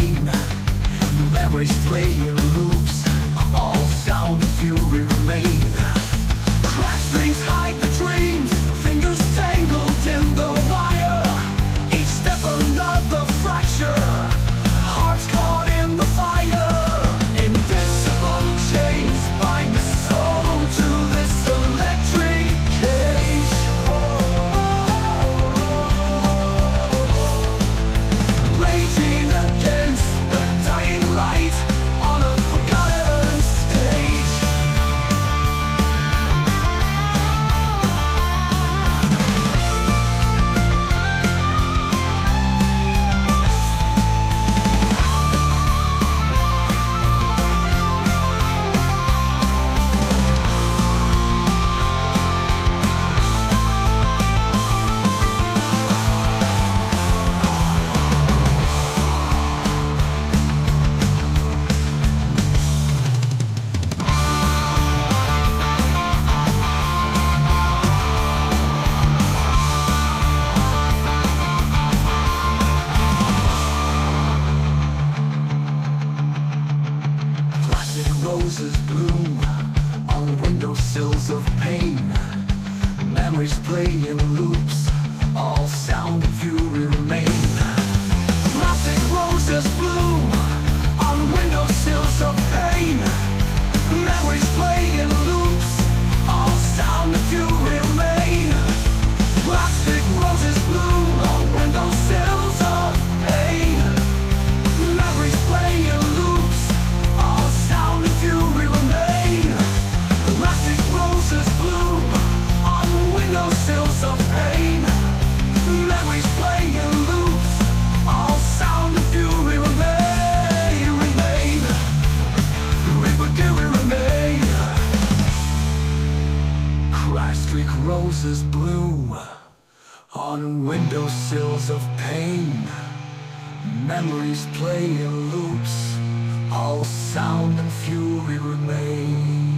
remain. Memories play in loops, all sound and fury remain. Crash things hide the dreams, fingers tangled in the wire. Each step another fracture, hearts caught in the fire. Invisible chains bind the soul to this electric cage. Raging against the dying light on a forgotten stage. Roses bloom on windowsills of pain. Memories play in loops, all sound and fury remain. Plastic roses bloom on windowsills of pain. Memories play in loops, all sound and fury remain. Plastic roses bloom on windowsills of pain. Memories play in loops, all sound and fury remain. Plastic roses bloom on windowsills of pain. Memories play in loops, all sound and fury remain. Remain. Crash streak roses bloom on windowsills of pain. Memories play in loops, all sound and fury remain.